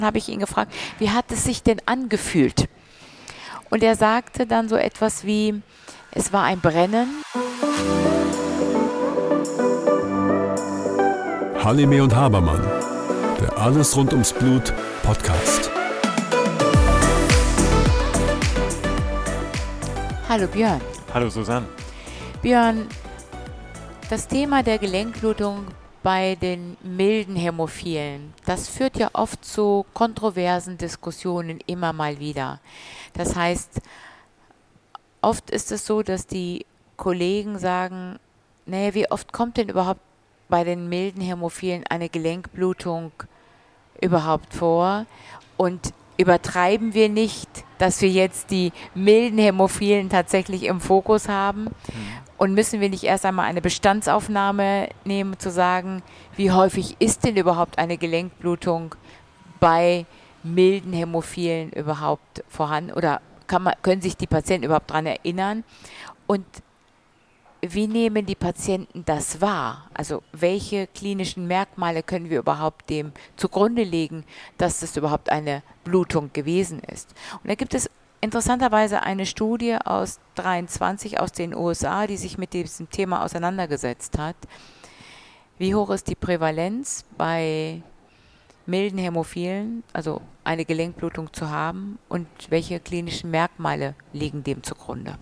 habe ich ihn gefragt, wie hat es sich denn angefühlt? Und er sagte dann so etwas wie, es war ein Brennen. Halime und Habermann, der Alles rund ums Blut Podcast. Hallo Björn. Hallo Susanne. Björn, das Thema der Gelenkblutung bei den milden Hämophilen, das führt ja oft zu kontroversen Diskussionen immer mal wieder. Das heißt, oft ist es so, dass die Kollegen sagen, naja, wie oft kommt denn überhaupt bei den milden Hämophilen eine Gelenkblutung überhaupt vor? Und übertreiben wir nicht, dass wir jetzt die milden Hämophilen tatsächlich im Fokus haben? Und müssen wir nicht erst einmal eine Bestandsaufnahme nehmen, zu sagen, wie häufig ist denn überhaupt eine Gelenkblutung bei milden Hämophilen überhaupt vorhanden? Oder können sich die Patienten überhaupt daran erinnern? Und wie nehmen die Patienten das wahr? Also welche klinischen Merkmale können wir überhaupt dem zugrunde legen, dass das überhaupt eine Blutung gewesen ist? Und da gibt es interessanterweise eine Studie aus 23 aus den USA, die sich mit diesem Thema auseinandergesetzt hat. Wie hoch ist die Prävalenz bei milden Hämophilen, also eine Gelenkblutung zu haben, und welche klinischen Merkmale liegen dem zugrunde?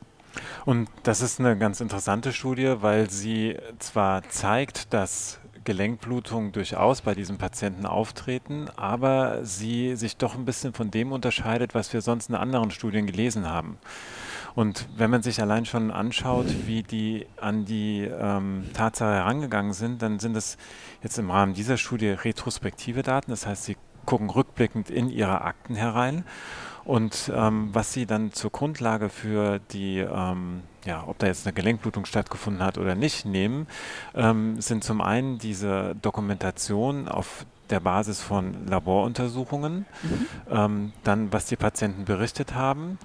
Und das ist eine ganz interessante Studie, weil sie zwar zeigt, dass Gelenkblutungen durchaus bei diesen Patienten auftreten, aber sie sich doch ein bisschen von dem unterscheidet, was wir sonst in anderen Studien gelesen haben. Und wenn man sich allein schon anschaut, wie die an die Tatsache herangegangen sind, dann sind es jetzt im Rahmen dieser Studie retrospektive Daten. Das heißt, sie gucken rückblickend in ihre Akten herein. Und was sie dann zur Grundlage für die, ob da jetzt eine Gelenkblutung stattgefunden hat oder nicht, nehmen, sind zum einen diese Dokumentation auf der Basis von Laboruntersuchungen, dann was die Patienten berichtet haben,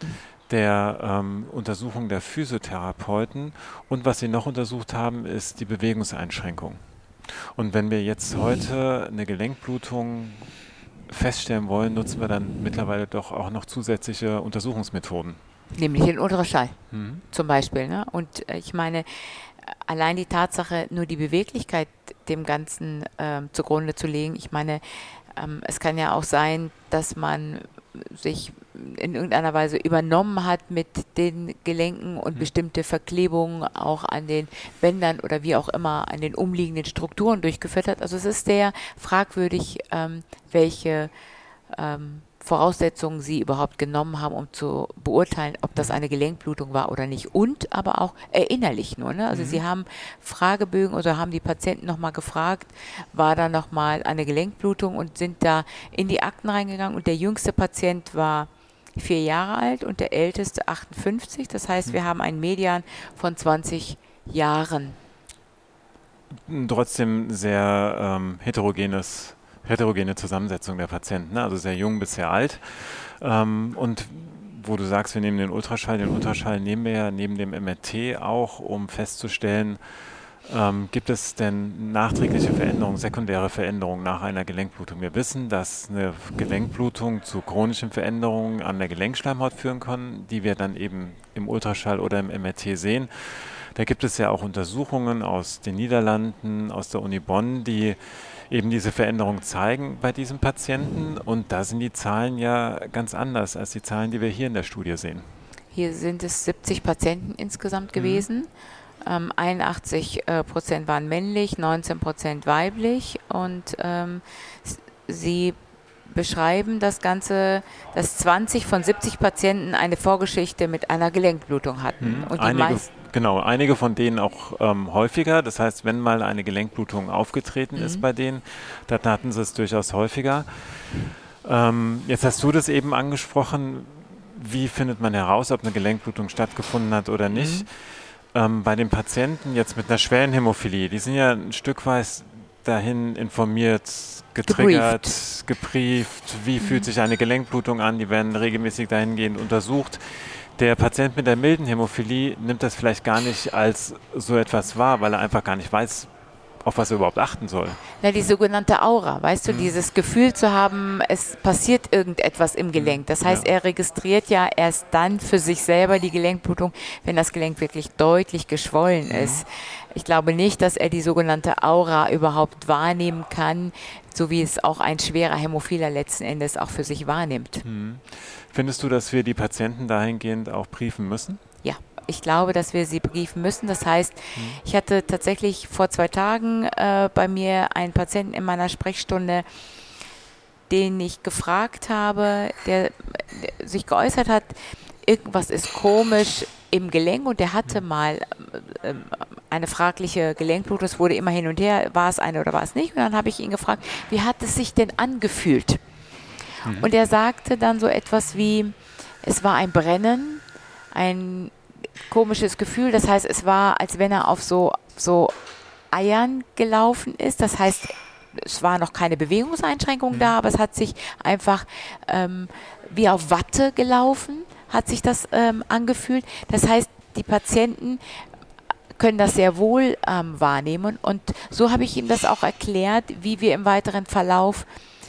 der Untersuchung der Physiotherapeuten, und was sie noch untersucht haben, ist die Bewegungseinschränkung. Und wenn wir jetzt heute eine Gelenkblutung feststellen wollen, nutzen wir dann mittlerweile doch auch noch zusätzliche Untersuchungsmethoden. Nämlich den Ultraschall zum Beispiel. Ne? Und ich meine, allein die Tatsache, nur die Beweglichkeit dem Ganzen zugrunde zu legen, ich meine, es kann ja auch sein, dass man sich in irgendeiner Weise übernommen hat mit den Gelenken und bestimmte Verklebungen auch an den Bändern oder wie auch immer an den umliegenden Strukturen durchgeführt hat. Also es ist sehr fragwürdig, welche Voraussetzungen sie überhaupt genommen haben, um zu beurteilen, ob das eine Gelenkblutung war oder nicht. Und aber auch erinnerlich nur. Ne? Also sie haben Fragebögen oder haben die Patienten nochmal gefragt, war da nochmal eine Gelenkblutung, und sind da in die Akten reingegangen. Und der jüngste Patient war 4 Jahre alt und der älteste 58. Das heißt, wir haben einen Median von 20 Jahren. Trotzdem sehr heterogene Zusammensetzung der Patienten, ne? Also sehr jung bis sehr alt. Und wo du sagst, wir nehmen den Ultraschall nehmen wir ja neben dem MRT auch, um festzustellen, gibt es denn nachträgliche Veränderungen, sekundäre Veränderungen nach einer Gelenkblutung? Wir wissen, dass eine Gelenkblutung zu chronischen Veränderungen an der Gelenkschleimhaut führen kann, die wir dann eben im Ultraschall oder im MRT sehen. Da gibt es ja auch Untersuchungen aus den Niederlanden, aus der Uni Bonn, die eben diese Veränderung zeigen bei diesem Patienten. Und da sind die Zahlen ja ganz anders als die Zahlen, die wir hier in der Studie sehen. Hier sind es 70 Patienten insgesamt gewesen. 81% waren männlich, 19% weiblich, und sie beschreiben das Ganze, dass 20 von 70 Patienten eine Vorgeschichte mit einer Gelenkblutung hatten. Und einige von denen auch häufiger. Das heißt, wenn mal eine Gelenkblutung aufgetreten ist bei denen, dann hatten sie es durchaus häufiger. Jetzt hast du das eben angesprochen. Wie findet man heraus, ob eine Gelenkblutung stattgefunden hat oder nicht? Bei den Patienten jetzt mit einer schweren Hämophilie, die sind ja ein Stück weit dahin informiert, getriggert, gebrieft, wie fühlt sich eine Gelenkblutung an, die werden regelmäßig dahingehend untersucht. Der Patient mit der milden Hämophilie nimmt das vielleicht gar nicht als so etwas wahr, weil er einfach gar nicht weiß, auf was er überhaupt achten soll. Na, die sogenannte Aura, weißt du, dieses Gefühl zu haben, es passiert irgendetwas im Gelenk. Das heißt, er registriert ja erst dann für sich selber die Gelenkblutung, wenn das Gelenk wirklich deutlich geschwollen ist. Ich glaube nicht, dass er die sogenannte Aura überhaupt wahrnehmen kann, so wie es auch ein schwerer Hämophiler letzten Endes auch für sich wahrnimmt. Findest du, dass wir die Patienten dahingehend auch briefen müssen? Ja. Ich glaube, dass wir sie briefen müssen. Das heißt, ich hatte tatsächlich vor 2 Tagen bei mir einen Patienten in meiner Sprechstunde, den ich gefragt habe, der sich geäußert hat, irgendwas ist komisch im Gelenk und der hatte mal eine fragliche Gelenkblutung. Es wurde immer hin und her, war es eine oder war es nicht? Und dann habe ich ihn gefragt, wie hat es sich denn angefühlt? Und er sagte dann so etwas wie, es war ein Brennen, ein komisches Gefühl, das heißt, es war, als wenn er auf so Eiern gelaufen ist, das heißt, es war noch keine Bewegungseinschränkung da, aber es hat sich einfach wie auf Watte gelaufen, hat sich das angefühlt. Das heißt, die Patienten können das sehr wohl wahrnehmen und so habe ich ihm das auch erklärt, wie wir im weiteren Verlauf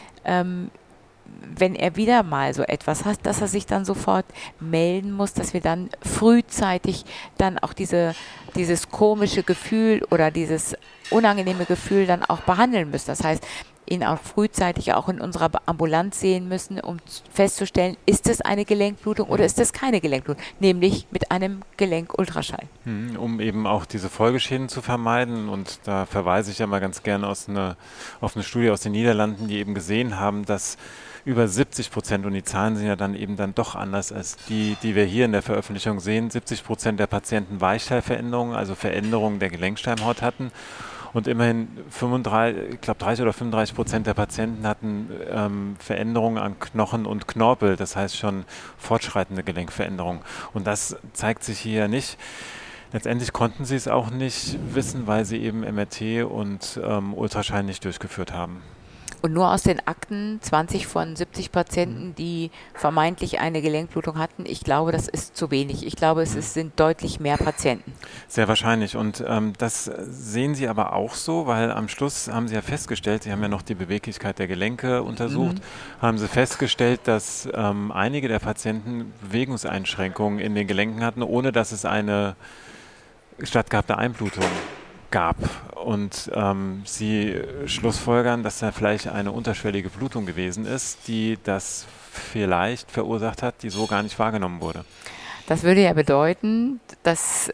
wenn er wieder mal so etwas hat, dass er sich dann sofort melden muss, dass wir dann frühzeitig dann auch dieses komische Gefühl oder dieses unangenehme Gefühl dann auch behandeln müssen. Das heißt, ihn auch frühzeitig auch in unserer Ambulanz sehen müssen, um festzustellen, ist es eine Gelenkblutung oder ist es keine Gelenkblutung, nämlich mit einem Gelenkultraschall. Um eben auch diese Folgeschäden zu vermeiden und da verweise ich ja mal ganz gerne auf eine Studie aus den Niederlanden, die eben gesehen haben, dass über 70%, und die Zahlen sind ja dann eben dann doch anders als die wir hier in der Veröffentlichung sehen, 70% der Patienten Weichteilveränderungen, also Veränderungen der Gelenkschleimhaut hatten. Und immerhin 30 oder 35% der Patienten hatten Veränderungen an Knochen und Knorpel, das heißt schon fortschreitende Gelenkveränderungen. Und das zeigt sich hier nicht. Letztendlich konnten sie es auch nicht wissen, weil sie eben MRT und Ultraschall nicht durchgeführt haben. Und nur aus den Akten 20 von 70 Patienten, die vermeintlich eine Gelenkblutung hatten, ich glaube, das ist zu wenig. Ich glaube, es sind deutlich mehr Patienten. Sehr wahrscheinlich. Und das sehen Sie aber auch so, weil am Schluss haben Sie ja festgestellt, Sie haben ja noch die Beweglichkeit der Gelenke untersucht, haben Sie festgestellt, dass einige der Patienten Bewegungseinschränkungen in den Gelenken hatten, ohne dass es eine stattgehabte Einblutung gab. Und Sie schlussfolgern, dass da vielleicht eine unterschwellige Blutung gewesen ist, die das vielleicht verursacht hat, die so gar nicht wahrgenommen wurde. Das würde ja bedeuten, dass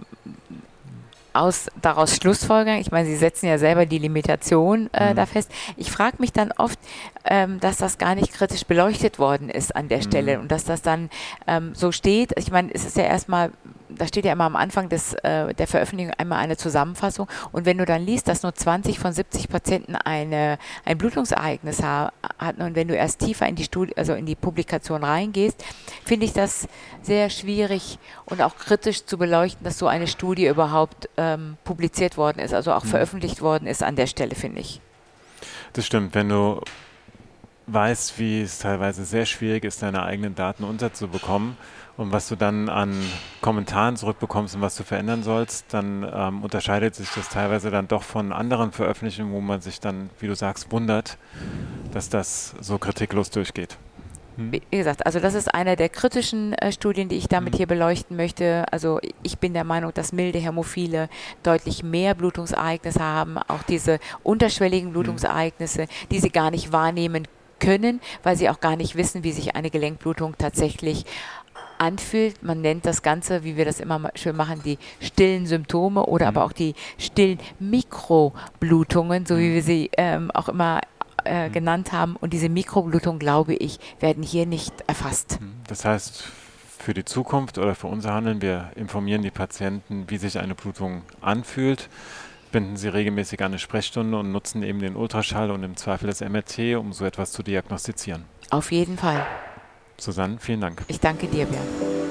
daraus Schlussfolgern, ich meine, Sie setzen ja selber die Limitation da fest. Ich frage mich dann oft, dass das gar nicht kritisch beleuchtet worden ist an der Stelle und dass das dann so steht. Ich meine, es ist ja erstmal, da steht ja immer am Anfang der Veröffentlichung einmal eine Zusammenfassung und wenn du dann liest, dass nur 20 von 70 Patienten ein Blutungsereignis hatten und wenn du erst tiefer in die Studie, also in die Publikation reingehst, finde ich das sehr schwierig und auch kritisch zu beleuchten, dass so eine Studie überhaupt publiziert worden ist, also auch veröffentlicht worden ist an der Stelle, finde ich. Das stimmt, wenn du weißt, wie es teilweise sehr schwierig ist, deine eigenen Daten unterzubekommen und was du dann an Kommentaren zurückbekommst und was du verändern sollst, dann unterscheidet sich das teilweise dann doch von anderen Veröffentlichungen, wo man sich dann, wie du sagst, wundert, dass das so kritiklos durchgeht. Wie gesagt, also das ist eine der kritischen Studien, die ich damit hier beleuchten möchte. Also ich bin der Meinung, dass milde Hämophile deutlich mehr Blutungsereignisse haben, auch diese unterschwelligen Blutungsereignisse, die sie gar nicht wahrnehmen können, weil sie auch gar nicht wissen, wie sich eine Gelenkblutung tatsächlich anfühlt. Man nennt das Ganze, wie wir das immer schön machen, die stillen Symptome oder aber auch die stillen Mikroblutungen, so wie wir sie auch immer genannt haben. Und diese Mikroblutungen, glaube ich, werden hier nicht erfasst. Das heißt, für die Zukunft oder für unser Handeln, wir informieren die Patienten, wie sich eine Blutung anfühlt, binden sie regelmäßig an eine Sprechstunde und nutzen eben den Ultraschall und im Zweifel das MRT, um so etwas zu diagnostizieren. Auf jeden Fall. Susanne, vielen Dank. Ich danke dir, Bernd.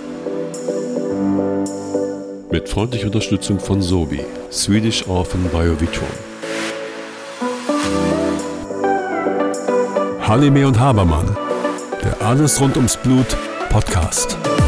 Mit freundlicher Unterstützung von Sobi, Swedish Orphan Biovitron. Halime und Habermann, der Alles rund ums Blut Podcast.